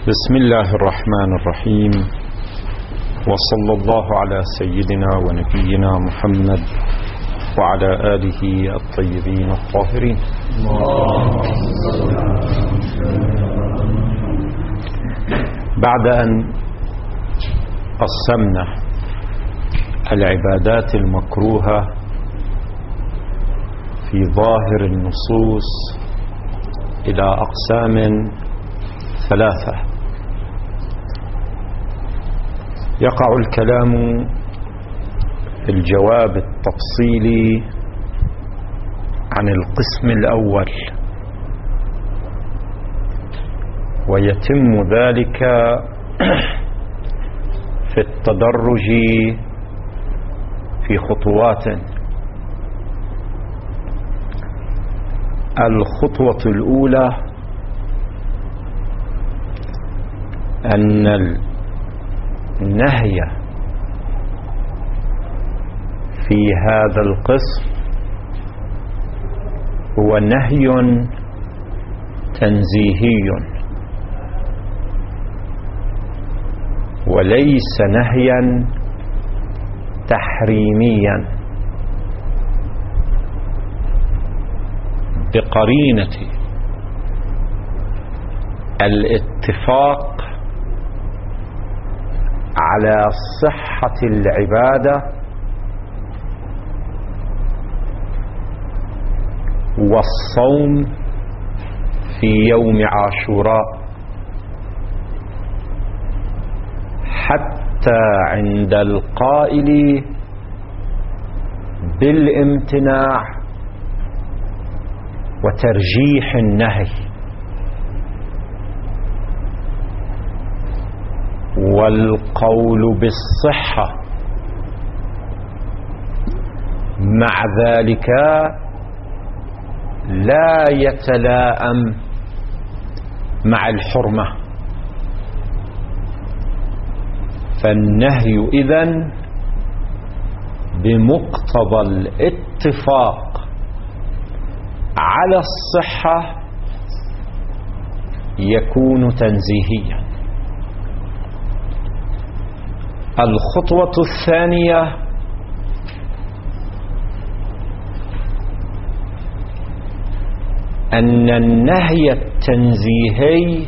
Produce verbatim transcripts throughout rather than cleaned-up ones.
بسم الله الرحمن الرحيم، وصلى الله على سيدنا ونبينا محمد وعلى آله الطيبين الطاهرين. بعد أن قسمنا العبادات المكروهة في ظاهر النصوص إلى أقسام ثلاثة، يقع الكلام في الجواب التفصيلي عن القسم الأول، ويتم ذلك في التدرج في خطوات. الخطوة الأولى أن النهي في هذا القسم هو نهي تنزيهي وليس نهيا تحريميا، بقرينة الاتفاق على صحة العبادة والصوم في يوم عاشوراء، حتى عند القائل بالامتناع وترجيح النهي، والقول بالصحة مع ذلك لا يتلائم مع الحرمة. فالنهي إذن بمقتضى الاتفاق على الصحة يكون تنزيهيا. الخطوة الثانية أن النهي التنزيهي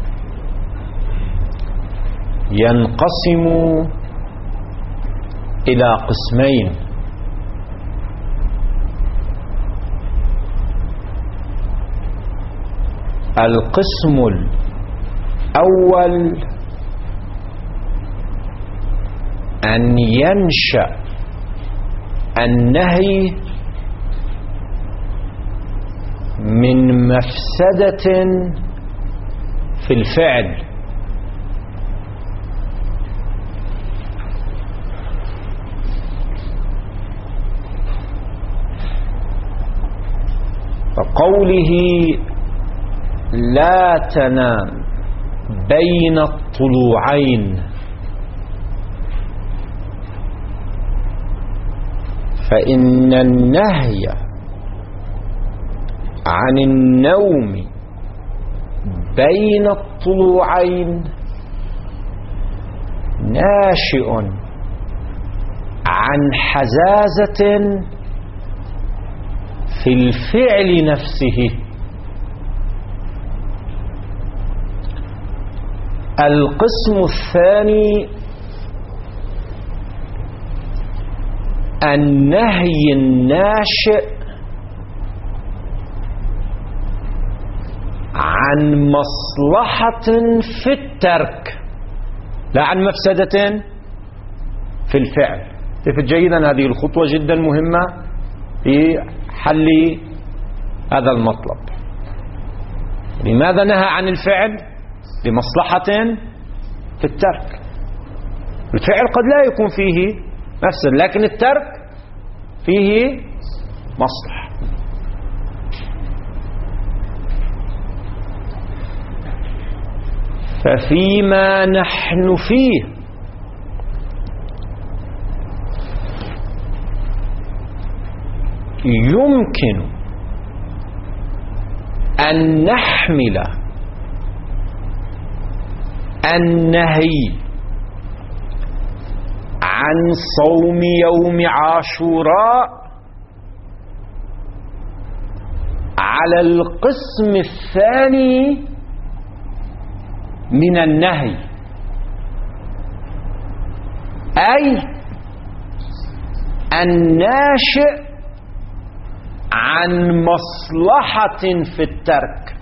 ينقسم إلى قسمين: القسم الأول أن ينشأ النهي من مفسدة في الفعل، فقوله لا تنام بين الطلوعين، فإن النهي عن النوم بين الطلوعين ناشئ عن حزازة في الفعل نفسه. القسم الثاني النهي الناشئ عن مصلحة في الترك لا عن مفسدة في الفعل. تفت جيدا، هذه الخطوة جدا مهمة في حل هذا المطلب. لماذا نهى عن الفعل؟ لمصلحة في الترك. الفعل قد لا يكون فيه مفسد، لكن الترك فيه مصلحة. ففيما نحن فيه يمكن أن نحمل النهي عن صوم يوم عاشوراء على القسم الثاني من النهي، أي الناشئ عن مصلحة في الترك.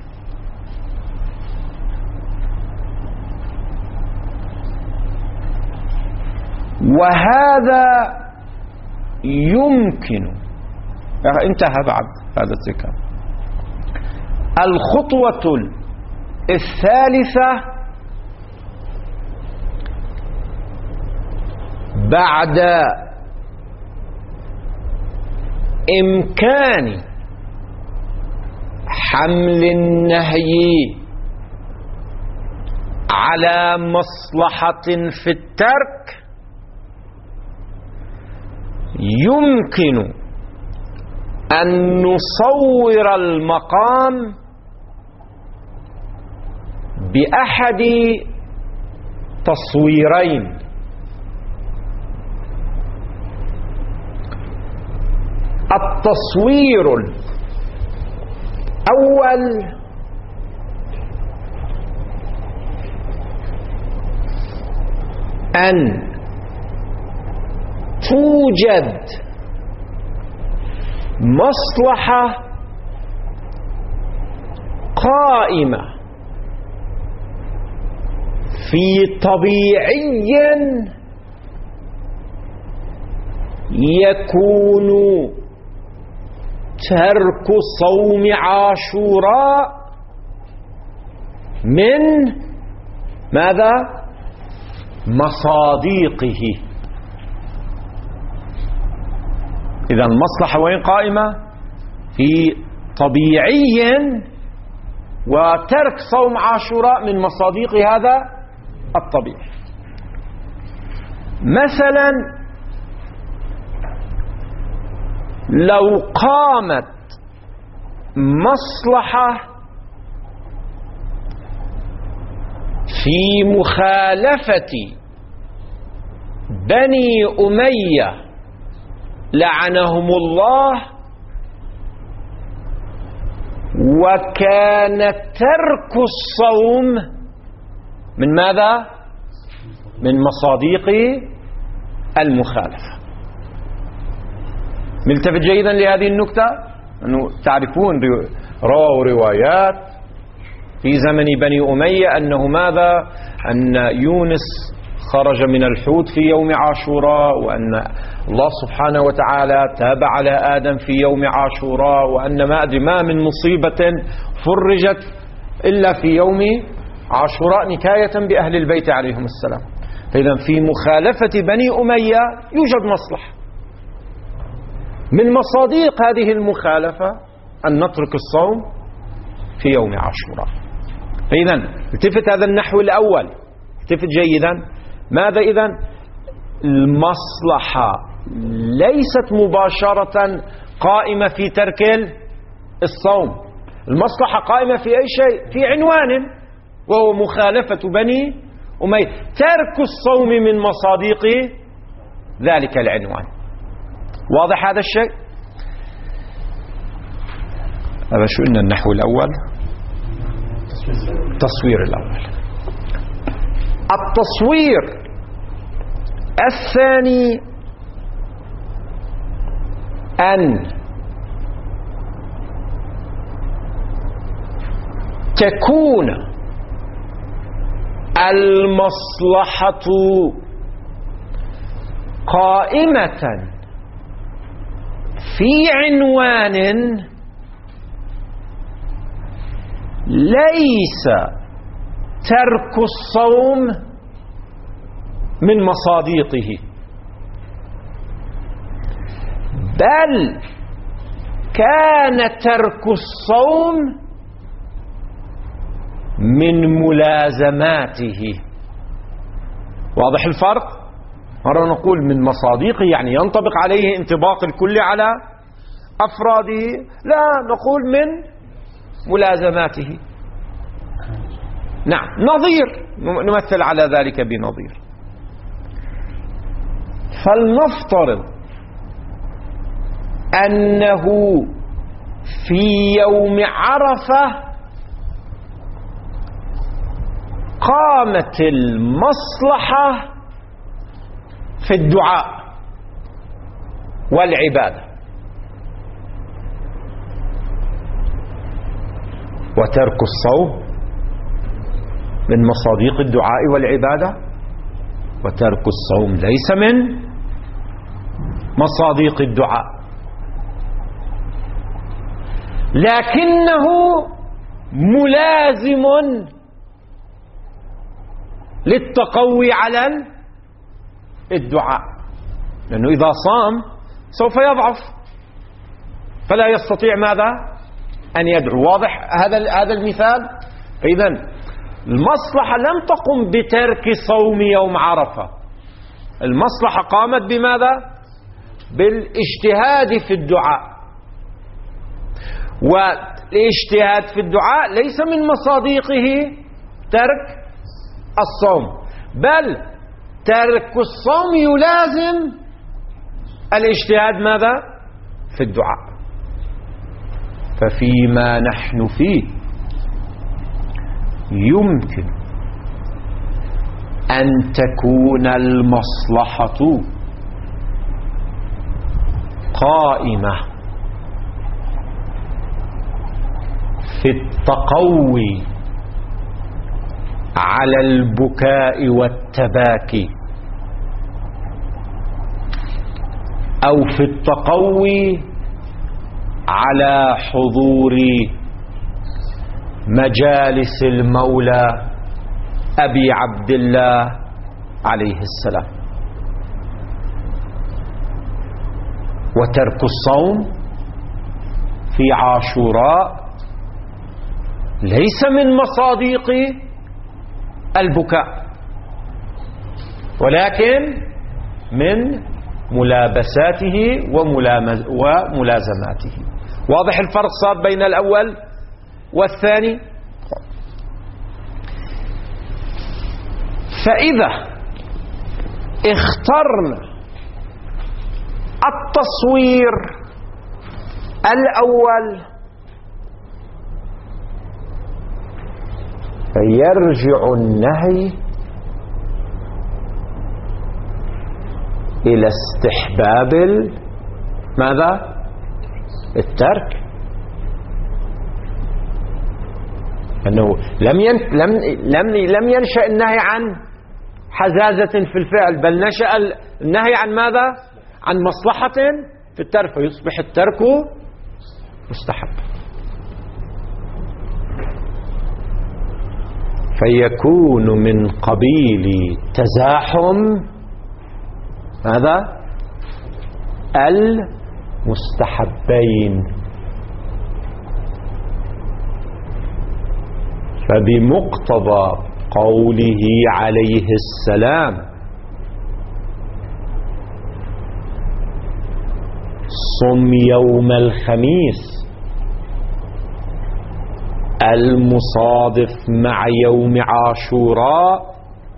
وهذا يمكن انتهى بعد هذا الذكر. الخطوة الثالثة بعد إمكان حمل النهي على مصلحة في الترك، يمكن أن نصور المقام بأحد تصويرين. التصوير الأول أن توجد مصلحة قائمة في طبيعي يكون ترك صوم عاشوراء من ماذا؟ مصاديقه. إذا المصلحة وين قائمة؟ في طبيعي، وترك صوم عاشوراء من مصاديق هذا الطبيعي. مثلا لو قامت مصلحة في مخالفة بني أمية لعنهم الله، وكان ترك الصوم من ماذا؟ من مصاديق المخالفة. ملتفت جيدا لهذه النكتة، أنه تعرفون رووا روايات في زمن بني أمية أنه ماذا؟ أن يونس خرج من الحوت في يوم عاشوراء، وأن الله سبحانه وتعالى تاب على آدم في يوم عاشوراء، وأن ما أدري ما من مصيبة فرجت إلا في يوم عاشوراء نكاية بأهل البيت عليهم السلام. فإذا في مخالفة بني أمية يوجد مصلحة. من مصاديق هذه المخالفة أن نترك الصوم في يوم عاشوراء. فإذا التفت هذا النحو الأول، التفت جيدا. ماذا إذن؟ المصلحة ليست مباشرة قائمة في ترك الصوم، المصلحة قائمة في أي شيء؟ في عنوان، وهو مخالفة بني أمية، ترك الصوم من مصاديق ذلك العنوان. واضح هذا الشيء؟ هذا شو إن النحو الأول، التصوير الأول. التصوير الثاني أن تكون المصلحة قائمة في عنوان ليس ترك الصوم من مصاديقه، بل كان ترك الصوم من ملازماته. واضح الفرق؟ مرة نقول من مصاديقه يعني ينطبق عليه انطباق الكل على أفراده، لا، نقول من ملازماته. نعم، نظير، نمثل على ذلك بنظير. فلنفترض أنه في يوم عرفة قامت المصلحة في الدعاء والعبادة، وترك الصوم من مصاديق الدعاء والعبادة، وترك الصوم ليس من مصاديق الدعاء، لكنه ملازم للتقوي على الدعاء، لأنه إذا صام سوف يضعف فلا يستطيع ماذا؟ أن يدعو. واضح هذا هذا المثال؟ فإذا المصلحة لم تقم بترك صوم يوم عرفة، المصلحة قامت بماذا؟ بالاجتهاد في الدعاء، والاجتهاد في الدعاء ليس من مصاديقه ترك الصوم، بل ترك الصوم يلازم الاجتهاد ماذا؟ في الدعاء. ففيما نحن فيه يمكن أن تكون المصلحة قائمة في التقوي على البكاء والتباكي، أو في التقوي على حضور مجالس المولى أبي عبد الله عليه السلام، وترك الصوم في عاشوراء ليس من مصاديق البكاء، ولكن من ملابساته وملازماته. واضح الفرق صار بين الأول والثاني؟ فإذا اخترنا التصوير الأول فيرجع النهي إلى استحباب ماذا؟ الترك، أنه لم ين... لم لم لم ينشأ النهي عن حزازة في الفعل، بل نشأ النهي عن ماذا؟ عن مصلحة في الترك، فيصبح الترك مستحب. فيكون من قبيل تزاحم ماذا؟ المستحبين. فبمقتضى قوله عليه السلام صم يوم الخميس المصادف مع يوم عاشوراء،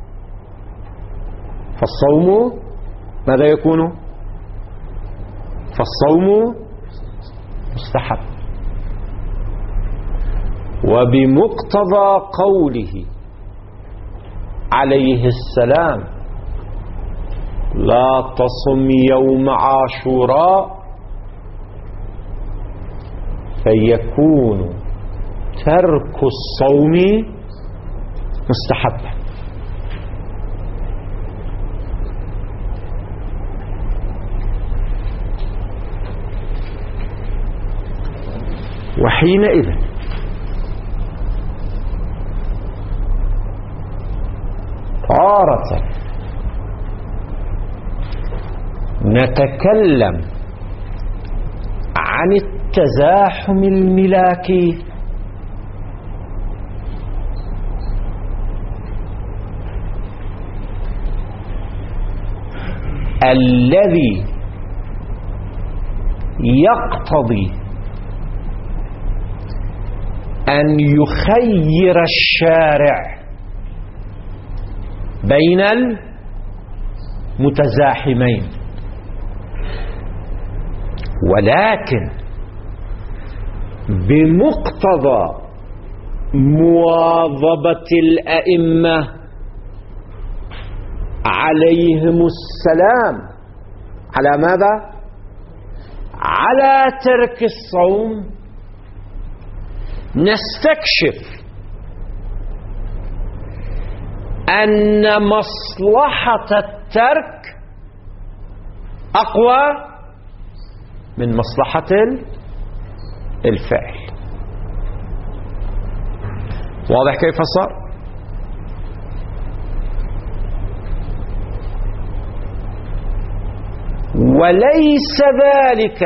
فالصوم ماذا يكون؟ فالصوم مستحب. وبمقتضى قوله عليه السلام لا تصم يوم عاشوراء، فيكون ترك الصوم مستحب. وحينئذ تارة نتكلم عن التزاحم الملاكي الذي يقتضي أن يخير الشارع بين المتزاحمين، ولكن بمقتضى مواظبة الأئمة عليهم السلام على ماذا؟ على ترك الصوم، نستكشف أن مصلحة الترك أقوى من مصلحة الفعل. واضح كيف صار؟ وليس ذلك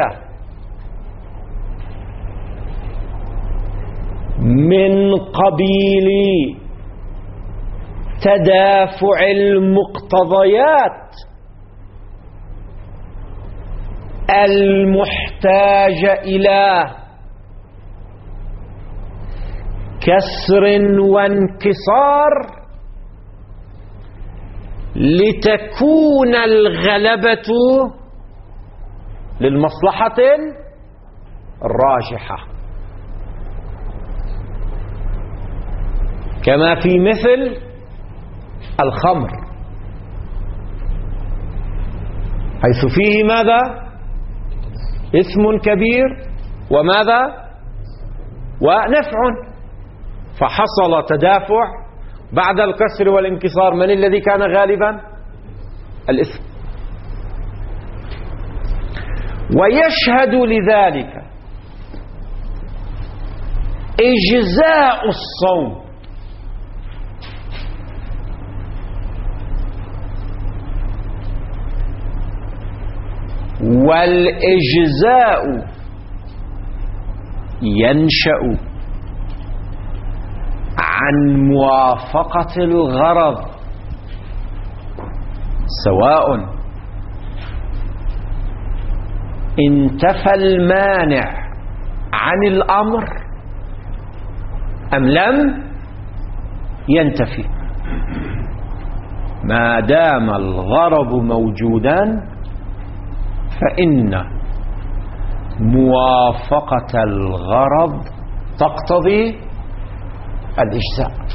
من قبيل تدافع المقتضيات المحتاجة إلى كسر وانكسار لتكون الغلبة للمصلحة الراجحة، كما في مثل الخمر، حيث فيه ماذا؟ إثم كبير وماذا؟ ونفع، فحصل تدافع بعد الكسر والانكسار. من الذي كان غالبا؟ الإثم. ويشهد لذلك إجزاء الصوم والإجزاء ينشأ عن موافقة الغرض، سواء انتفى المانع عن الأمر أم لم ينتفي، ما دام الغرض موجودا فإن موافقة الغرض تقتضي الإجزاء.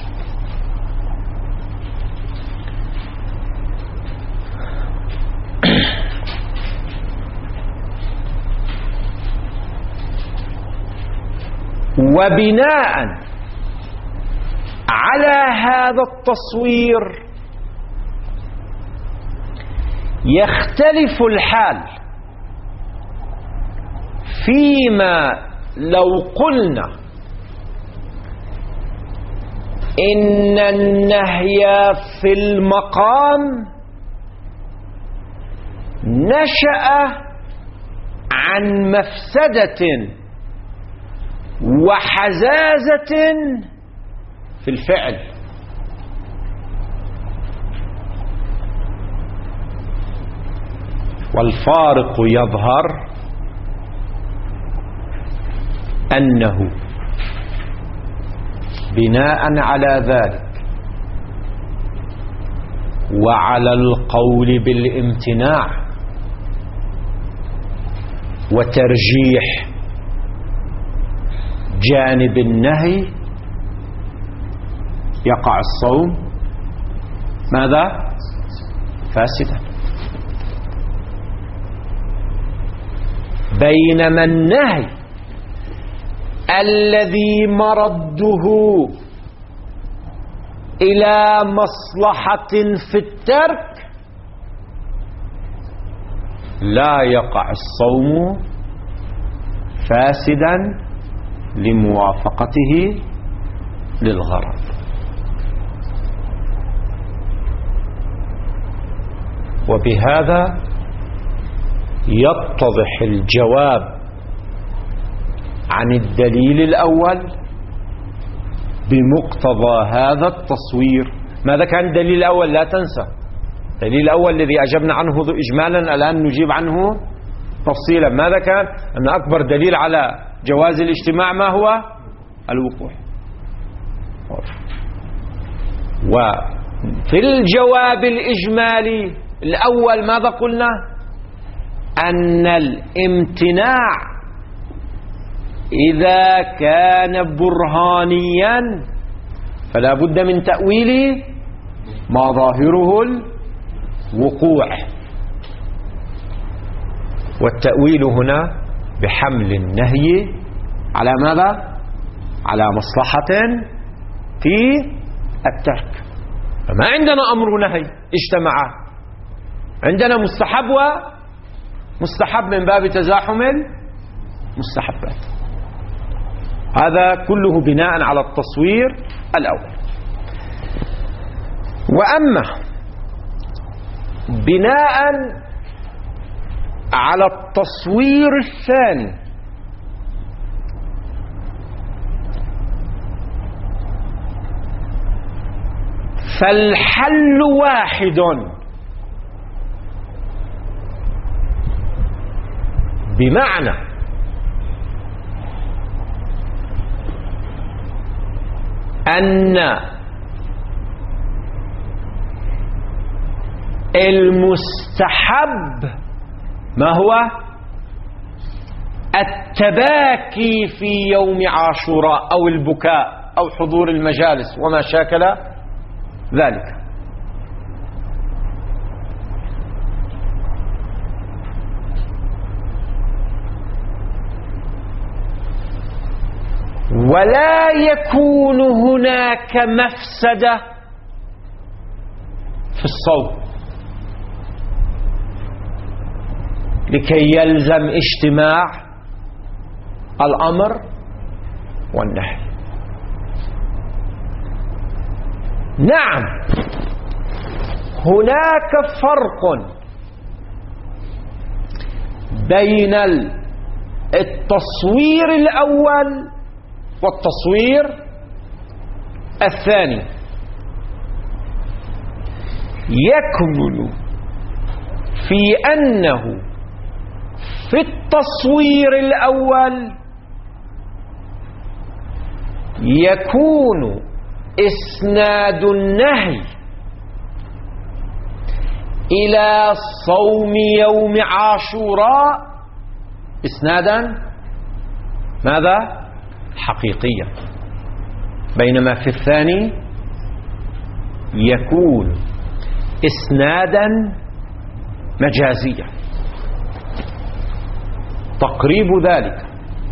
وبناء على هذا التصوير يختلف الحال فيما لو قلنا إن النهي في المقام نشأ عن مفسدة وحزازة في الفعل، والفارق يظهر أنه بناء على ذلك وعلى القول بالامتناع وترجيح جانب النهي يقع الصوم ماذا؟ فاسدا، بينما النهي الذي مرده إلى مصلحة في الترك لا يقع الصوم فاسدا لموافقته للغرض. وبهذا يتضح الجواب عن الدليل الأول بمقتضى هذا التصوير. ماذا كان الدليل الأول؟ لا تنسى الدليل الأول الذي أجبنا عنه إجمالا، الآن نجيب عنه تفصيلا. ماذا كان؟ أن أكبر دليل على جواز الاجتماع ما هو؟ الوقوع. وفي الجواب الإجمالي الأول ماذا قلنا؟ أن الامتناع إذا كان برهانيا فلا بد من تأويل ما ظاهره الوقوع، والتأويل هنا بحمل النهي على ماذا؟ على مصلحة في الترك. فما عندنا أمر ونهي اجتمعا، عندنا مستحب ومستحب من باب تزاحم المستحبات. هذا كله بناء على التصوير الأول. وأما بناء على التصوير الثاني فالحل واحد، بمعنى أن المستحب ما هو؟ التباكي في يوم عاشوراء أو البكاء أو حضور المجالس وما شاكل ذلك. ولا يكون هناك مفسدة في الصوم لكي يلزم اجتماع الأمر والنهي. نعم هناك فرق بين التصوير الأول والتصوير الثاني. يكمن في أنه في التصوير الأول يكون إسناد النهي إلى صوم يوم عاشوراء إسنادا ماذا؟ حقيقيا، بينما في الثاني يكون إسنادا مجازيا. تقريب ذلك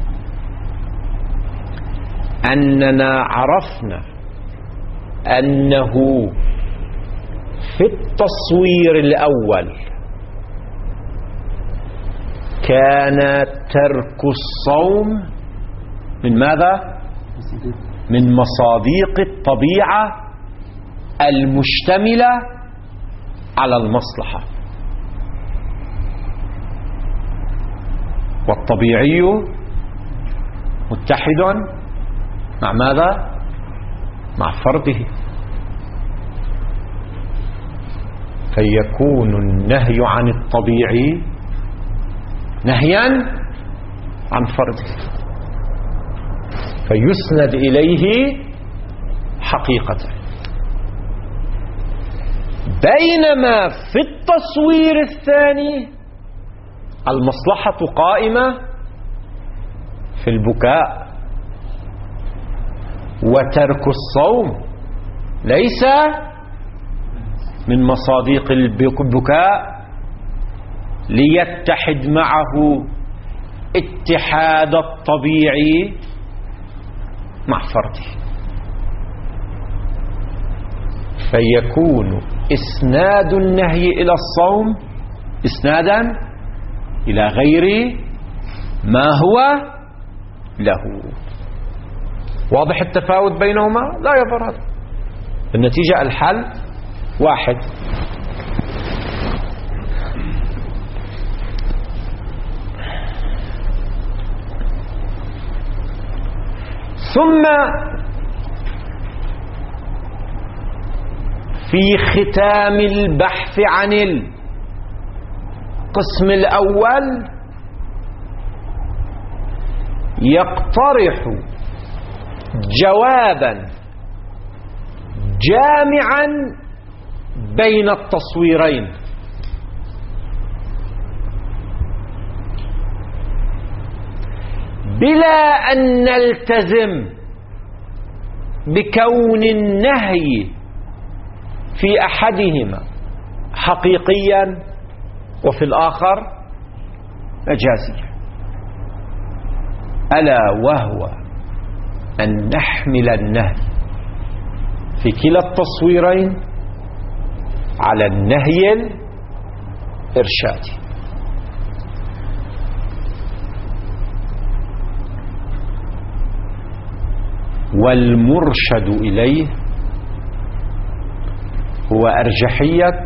أننا عرفنا أنه في التصوير الأول كان ترك الصوم من ماذا؟ من مصاديق الطبيعة المشتملة على المصلحة، والطبيعي متحد مع ماذا؟ مع فرده، فيكون النهي عن الطبيعي نهيا عن فرده فيسند إليه حقيقة. بينما في التصوير الثاني المصلحة قائمة في البكاء، وترك الصوم ليس من مصاديق البكاء ليتحد معه اتحاد الطبيعي مع فرده، فيكون إسناد النهي إلى الصوم إسنادا إلى غير ما هو له. واضح التفاوت بينهما؟ لا يظهر هذا. النتيجة الحل واحد. ثم في ختام البحث عن القسم الأول يقترح جوابا جامعا بين التصويرين، بلا أن نلتزم بكون النهي في أحدهما حقيقيا وفي الآخر مجازيا، ألا وهو أن نحمل النهي في كلا التصويرين على النهي الإرشادي. والمرشد إليه هو أرجحية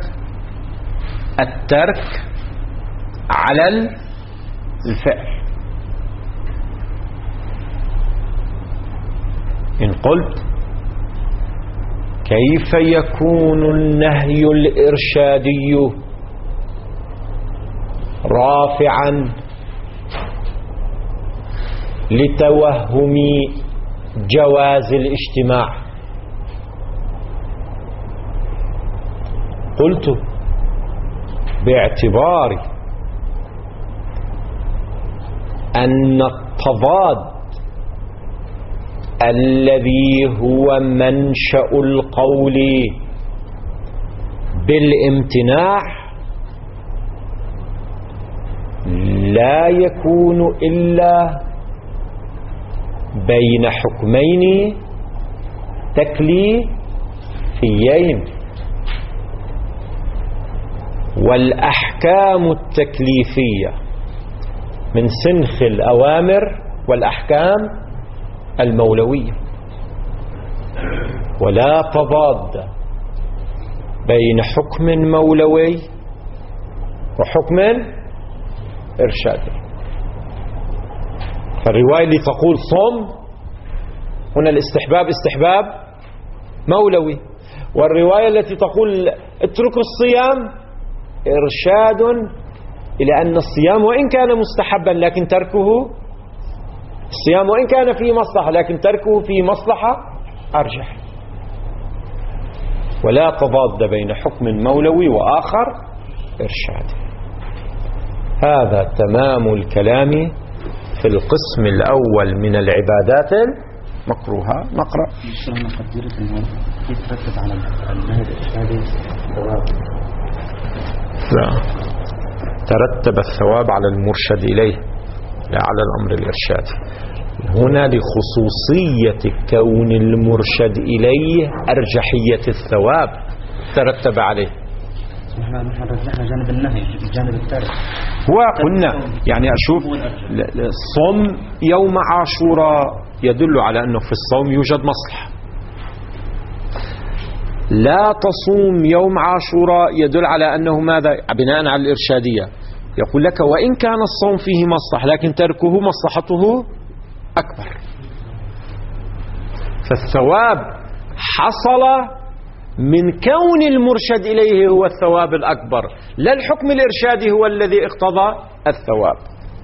الترك على الفعل. إن قلت كيف يكون النهي الإرشادي رافعا لتوهم جواز الاجتماع؟ قلت باعتبار أن التضاد الذي هو منشأ القول بالامتناع لا يكون إلا بين حكمين تكليفيين، والأحكام التكليفية من سنخ الأوامر والأحكام المولوية، ولا تضاد بين حكم مولوي وحكم إرشادي. فالرواية اللي تقول صم هنا الاستحباب استحباب مولوي، والرواية التي تقول اتركوا الصيام إرشاد إلى أن الصيام وإن كان مستحبا لكن تركه الصيام وإن كان فيه مصلحة لكن تركه فيه مصلحة أرجح. ولا تضاد بين حكم مولوي وآخر إرشادي. هذا تمام الكلام في القسم الأول من العبادات المكروهة. نقرأ. كيف ترتب على النهي الإرشادي ثواب؟ لا، ترتب الثواب على المرشد إليه لا على الأمر الإرشادي. هنا لخصوصية كون المرشد إليه أرجحية الثواب ترتب عليه. نحن رجحنا جانب النهي جانب الترك. وقلنا يعني أشوف الصوم يوم عاشوراء يدل على أنه في الصوم يوجد مصلحة. لا تصوم يوم عاشوراء يدل على أنه ماذا؟ بناء على الإرشادية يقول لك وإن كان الصوم فيه مصلحة لكن تركه مصلحته أكبر. فالثواب حصل من كون المرشد إليه هو الثواب الأكبر، لا الحكم الإرشادي هو الذي اقتضى الثواب.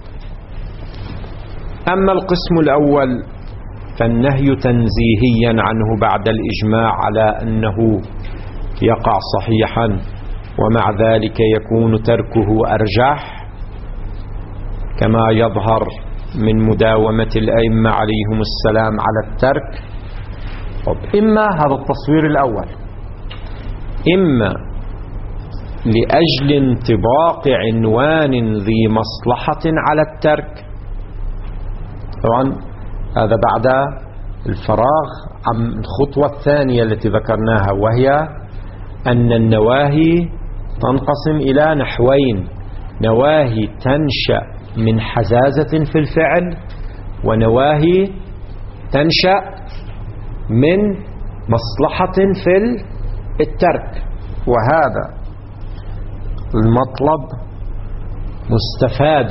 أما القسم الأول فالنهي تنزيهيا عنه بعد الإجماع على أنه يقع صحيحا، ومع ذلك يكون تركه أرجح كما يظهر من مداومة الأئمة عليهم السلام على الترك. إما هذا التصوير الأول، إما لأجل انطباق عنوان ذي مصلحة على الترك، طبعا هذا بعد الفراغ عن الخطوة الثانية التي ذكرناها، وهي أن النواهي تنقسم إلى نحوين: نواهي تنشأ من حزازة في الفعل، ونواهي تنشأ من مصلحة في الترك. وهذا المطلب مستفاد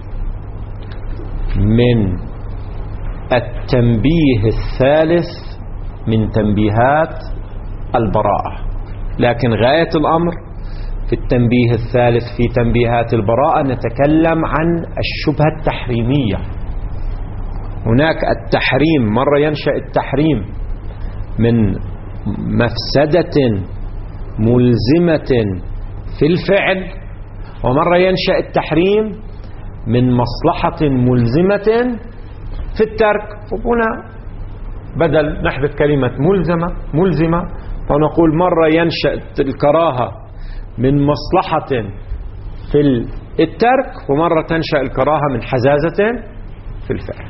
من التنبيه الثالث من تنبيهات البراءة. لكن غاية الأمر في التنبيه الثالث في تنبيهات البراءة نتكلم عن الشبهة التحريمية، هناك التحريم، مرة ينشأ التحريم من مفسدة ملزمة في الفعل، ومرة ينشأ التحريم من مصلحة ملزمة في الترك. وهنا بدل نحذف كلمة ملزمة ملزمة ونقول مرة ينشأ الكراهة من مصلحة في الترك، ومرة تنشأ الكراهة من حزازة في الفعل.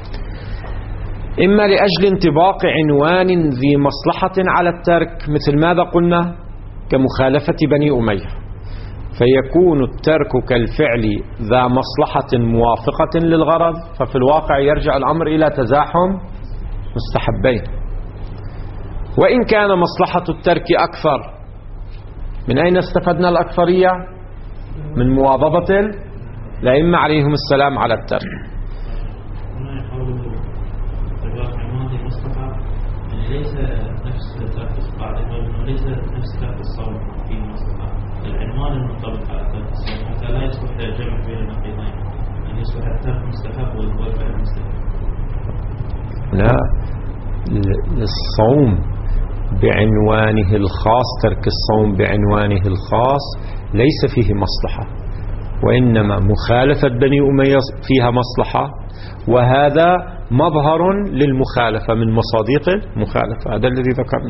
إما لأجل انطباق عنوان ذي مصلحة على الترك، مثل ماذا قلنا؟ كمخالفة بني أمية، فيكون الترك كالفعل ذا مصلحة موافقة للغرض، ففي الواقع يرجع الأمر إلى تزاحم مستحبين. وإن كان مصلحة الترك أكثر، من أين استفدنا الأكثرية؟ من مواظبة الأئمة عليهم السلام على الترك. ليس نفس ترك الصلاة، ليس نفس ترك الصوم في مصلحة، العنوان المرتبط على ترك الصوم حتى لا يصبح جمع بين النقيضين، أن يصبح الترك مستحب والفعل مستحب. لا، الصوم بعنوانه الخاص، ترك الصوم بعنوانه الخاص ليس فيه مصلحة، وإنما مخالفة بني أمية فيها مصلحة، وهذا مظهر للمخالفة من مصادق المخالفة، هذا الذي ذكرنا.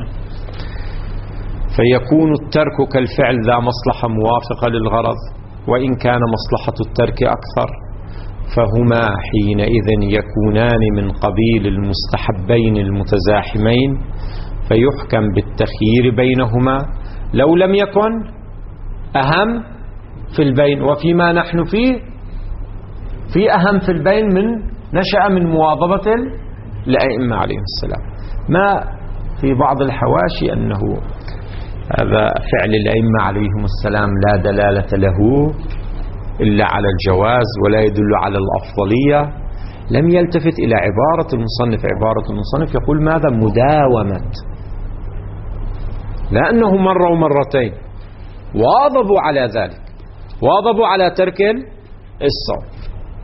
فيكون الترك كالفعل ذا مصلحة موافقة للغرض، وإن كان مصلحة الترك أكثر، فهما حينئذ يكونان من قبيل المستحبين المتزاحمين، فيحكم بالتخيير بينهما لو لم يكن أهم في البين. وفيما نحن فيه في أهم في البين من نشأ من مواظبة الأئمة عليهم السلام. ما في بعض الحواشي أنه هذا فعل الأئمة عليهم السلام لا دلالة له إلا على الجواز ولا يدل على الأفضلية، لم يلتفت إلى عبارة المصنف. عبارة المصنف يقول ماذا؟ مداومة، لأنه مرة ومرتين واظبوا على ذلك، واظبوا على ترك الصوم.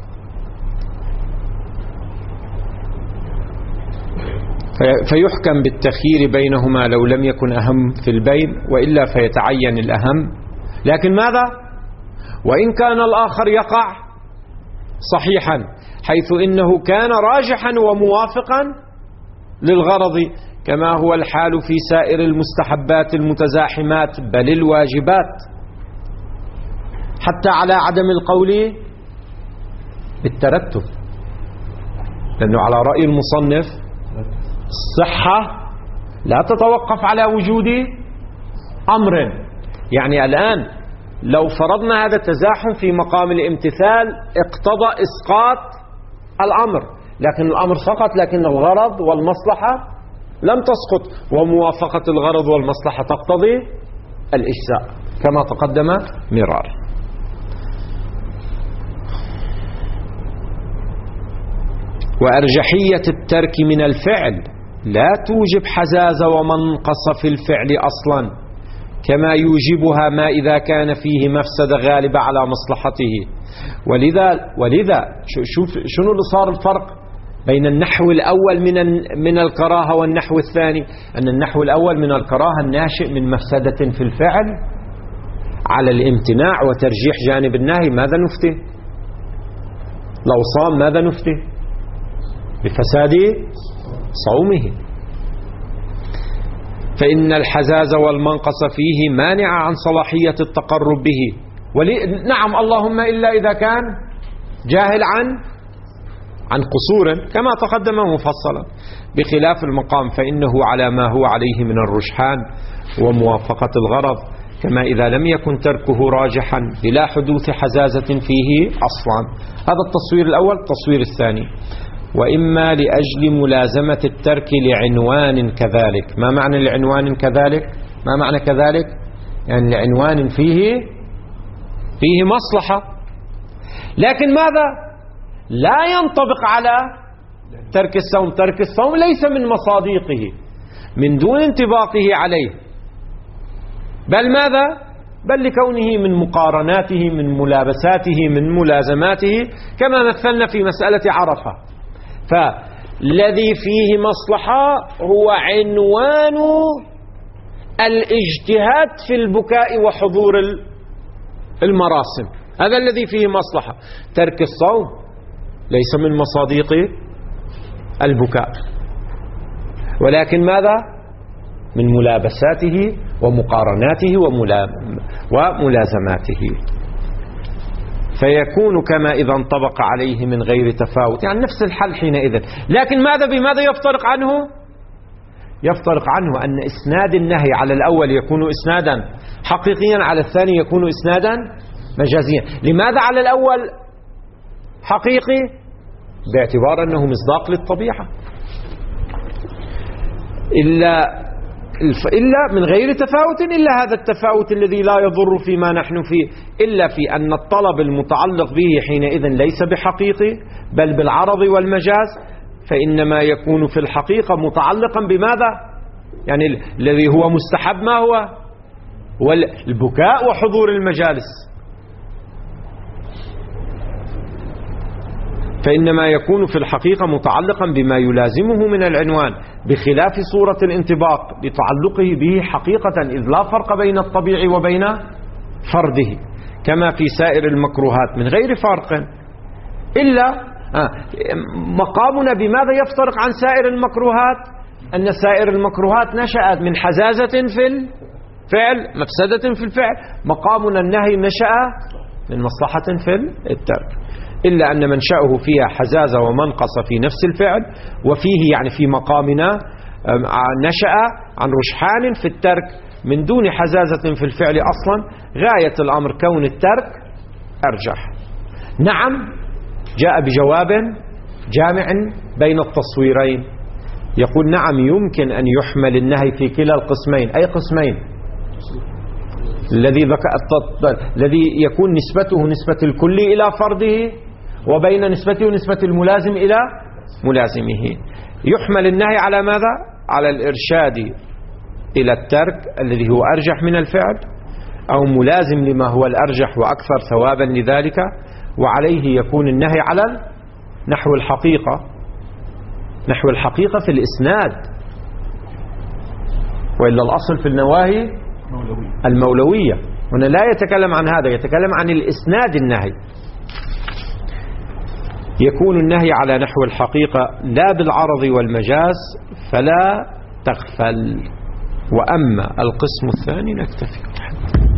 فيحكم بالتخيير بينهما لو لم يكن أهم في البين، وإلا فيتعين الأهم. لكن ماذا؟ وإن كان الآخر يقع صحيحا، حيث إنه كان راجحا وموافقا للغرض، كما هو الحال في سائر المستحبات المتزاحمات بل الواجبات، حتى على عدم القول بالترتب، لأنه على رأي المصنف الصحة لا تتوقف على وجود أمر. يعني الآن لو فرضنا هذا التزاحم في مقام الامتثال اقتضى إسقاط الأمر، لكن الأمر سقط، لكن الغرض والمصلحة لم تسقط، وموافقة الغرض والمصلحة تقتضي الإجزاء كما تقدم مرارا. وأرجحية الترك من الفعل لا توجب حزازة ومنقص في الفعل أصلا، كما يوجبها ما إذا كان فيه مفسدة غالبة على مصلحته. ولذا ولذا شوف شنو اللي صار الفرق بين النحو الأول من من الكراهة والنحو الثاني. أن النحو الأول من الكراهة الناشئ من مفسدة في الفعل على الامتناع وترجيح جانب النهي، ماذا نفتي؟ لو صام ماذا نفتي؟ بفساد صومه. فإن الحزاز والمنقص فيه مانع عن صلاحية التقرب به. ولي نعم اللهم إلا إذا كان جاهل عن عن قصور كما تقدم مفصلا، بخلاف المقام فإنه على ما هو عليه من الرجحان وموافقة الغرض، كما إذا لم يكن تركه راجحا بلا حدوث حزازة فيه أصلا. هذا التصوير الأول. التصوير الثاني: وإما لأجل ملازمة الترك لعنوان كذلك. ما معنى لعنوان كذلك؟ ما معنى كذلك؟ يعني لعنوان فيه فيه مصلحة، لكن ماذا؟ لا ينطبق على ترك الصوم. ترك الصوم ليس من مصادقه من دون انطباقه عليه، بل ماذا؟ بل لكونه من مقارناته، من ملابساته، من ملازماته، كما مثلنا في مسألة عرفة. فالذي فيه مصلحة هو عنوان الاجتهاد في البكاء وحضور المراسم، هذا الذي فيه مصلحة. ترك الصوم ليس من مصادق البكاء، ولكن ماذا؟ من ملابساته ومقارناته وملازماته، فيكون كما إذا انطبق عليه من غير تفاوت، يعني نفس الحل حينئذ. لكن ماذا بماذا يفترق عنه؟ يفترق عنه أن إسناد النهي على الأول يكون إسنادا حقيقيا، على الثاني يكون إسنادا مجازيا. لماذا على الأول حقيقي؟ باعتبار أنه مصداق للطبيعة، إلا إلا من غير تفاوت، إلا هذا التفاوت الذي لا يضر فيما نحن فيه، إلا في أن الطلب المتعلق به حينئذ ليس بحقيقي بل بالعرض والمجاز، فإنما يكون في الحقيقة متعلقا بماذا؟ يعني الذي هو مستحب ما هو؟ هو البكاء وحضور المجالس، فإنما يكون في الحقيقة متعلقا بما يلازمه من العنوان، بخلاف صورة الانطباق بتعلقه به حقيقة، إذ لا فرق بين الطبيعي وبين فرده كما في سائر المكروهات من غير فرق. إلا آه مقامنا بماذا يفترق عن سائر المكروهات؟ أن سائر المكروهات نشأت من حزازة في الفعل، مفسدة في الفعل. مقامنا النهي نشأ من مصلحة في الترك، إلا أن منشأه فيها حزازة ومنقص في نفس الفعل، وفيه يعني في مقامنا نشأ عن رجحان في الترك من دون حزازة في الفعل أصلا. غاية الأمر كون الترك أرجح. نعم، جاء بجواب جامع بين التصويرين، يقول نعم يمكن أن يحمل النهي في كلا القسمين. أي قسمين؟ الذي الذي يكون نسبته نسبة الكل إلى فرده، وبين نسبته ونسبة الملازم إلى ملازمه. يحمل النهي على ماذا؟ على الإرشاد إلى الترك الذي هو أرجح من الفعل، أو ملازم لما هو الأرجح وأكثر ثوابا لذلك، وعليه يكون النهي على نحو الحقيقة، نحو الحقيقة في الإسناد، وإلا الأصل في النواهي المولوية. هنا لا يتكلم عن هذا، يتكلم عن الإسناد. النهي يكون النهي على نحو الحقيقة لا بالعرض والمجاز، فلا تغفل. وأما القسم الثاني نكتفي.